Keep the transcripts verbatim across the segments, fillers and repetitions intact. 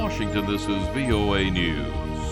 Washington, this is V O A News.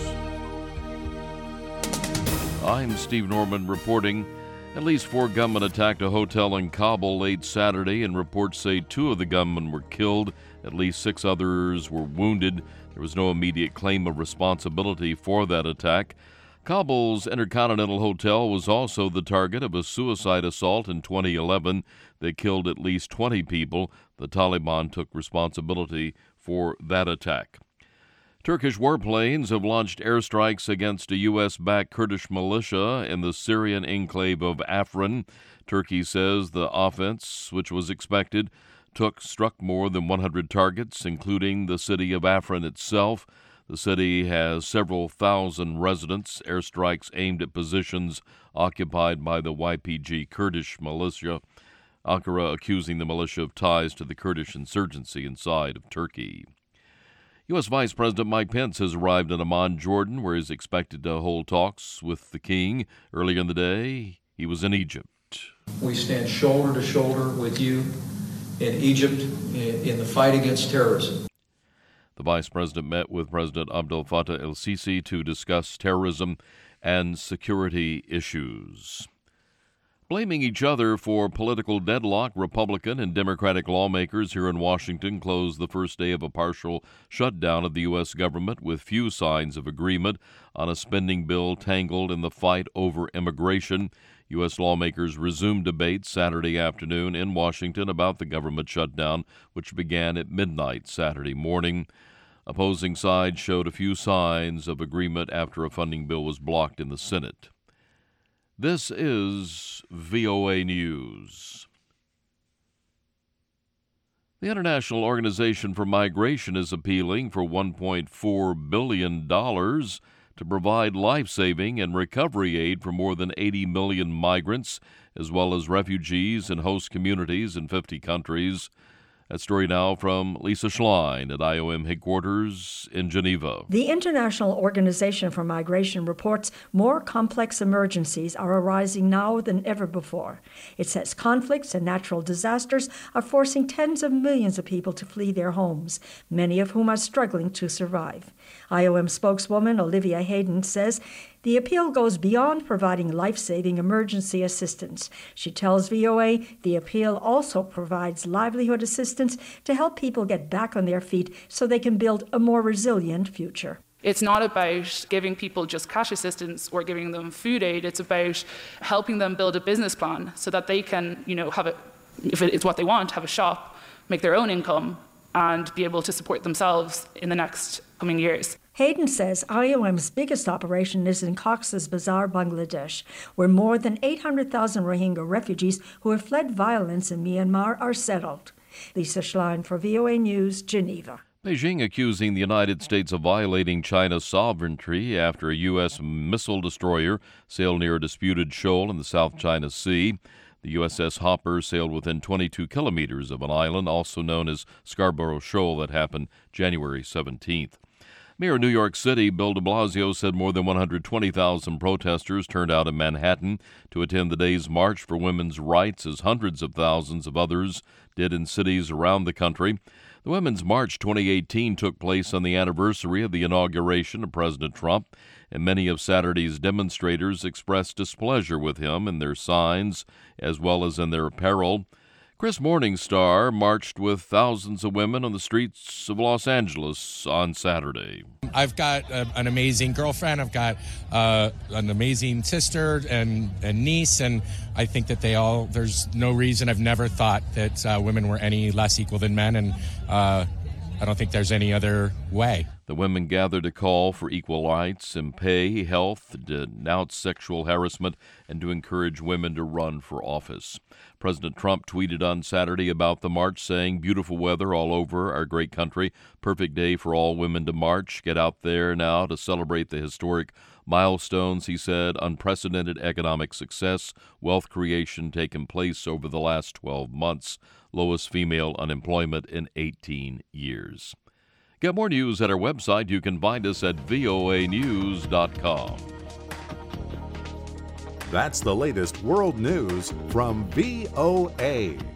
I'm Steve Norman reporting. At least four gunmen attacked a hotel in Kabul late Saturday, and reports say two of the gunmen were killed. At least six others were wounded. There was no immediate claim of responsibility for that attack. Kabul's Intercontinental Hotel was also the target of a suicide assault in twenty eleven that killed at least twenty people. The Taliban took responsibility for that attack. Turkish warplanes have launched airstrikes against a U S-backed Kurdish militia in the Syrian enclave of Afrin. Turkey says the offense, which was expected, took struck more than one hundred targets, including the city of Afrin itself. The city has several thousand residents. Airstrikes aimed at positions occupied by the Y P G Kurdish militia. Ankara accusing the militia of ties to the Kurdish insurgency inside of Turkey. U S. Vice President Mike Pence has arrived in Amman, Jordan, where he's expected to hold talks with the king. Earlier in the day, he was in Egypt. We stand shoulder to shoulder with you in Egypt in the fight against terrorism. The vice president met with President Abdel Fattah el-Sisi to discuss terrorism and security issues. Blaming each other for political deadlock, Republican and Democratic lawmakers here in Washington closed the first day of a partial shutdown of the U S government with few signs of agreement on a spending bill tangled in the fight over immigration. U S lawmakers resumed debate Saturday afternoon in Washington about the government shutdown, which began at midnight Saturday morning. Opposing sides showed a few signs of agreement after a funding bill was blocked in the Senate. This is V O A News. The International Organization for Migration is appealing for one point four billion dollars to provide life-saving and recovery aid for more than eighty million migrants, as well as refugees and host communities in fifty countries. That story now from Lisa Schlein at I O M headquarters in Geneva. The International Organization for Migration reports more complex emergencies are arising now than ever before. It says conflicts and natural disasters are forcing tens of millions of people to flee their homes, many of whom are struggling to survive. I O M spokeswoman Olivia Hayden says the appeal goes beyond providing life-saving emergency assistance. She tells V O A the appeal also provides livelihood assistance to help people get back on their feet so they can build a more resilient future. It's not about giving people just cash assistance or giving them food aid. It's about helping them build a business plan so that they can, you know, have a, if it's what they want, have a shop, make their own income, and be able to support themselves in the next coming years. Hayden says I O M's biggest operation is in Cox's Bazar, Bangladesh, where more than eight hundred thousand Rohingya refugees who have fled violence in Myanmar are settled. Lisa Schlein for V O A News, Geneva. Beijing accusing the United States of violating China's sovereignty after a U S missile destroyer sailed near a disputed shoal in the South China Sea. The U S S Hopper sailed within twenty-two kilometers of an island, also known as Scarborough Shoal, that happened January seventeenth. Mayor of New York City, Bill de Blasio, said more than one hundred twenty thousand protesters turned out in Manhattan to attend the day's march for women's rights, as hundreds of thousands of others did in cities around the country. The Women's March twenty eighteen took place on the anniversary of the inauguration of President Trump, and many of Saturday's demonstrators expressed displeasure with him in their signs as well as in their apparel. Chris Morningstar marched with thousands of women on the streets of Los Angeles on Saturday. I've got a, an amazing girlfriend. I've got uh, an amazing sister and, and niece, and I think that they all, there's no reason, I've never thought that uh, women were any less equal than men, and uh, I don't think there's any other way. The women gathered to call for equal rights in pay, health, to denounce sexual harassment, and to encourage women to run for office. President Trump tweeted on Saturday about the march, saying, "Beautiful weather all over our great country. Perfect day for all women to march. Get out there now to celebrate the historic milestones," he said. "Unprecedented economic success, wealth creation taken place over the last twelve months. Lowest female unemployment in eighteen years. Get more news at our website. You can find us at V O A news dot com. That's the latest world news from V O A.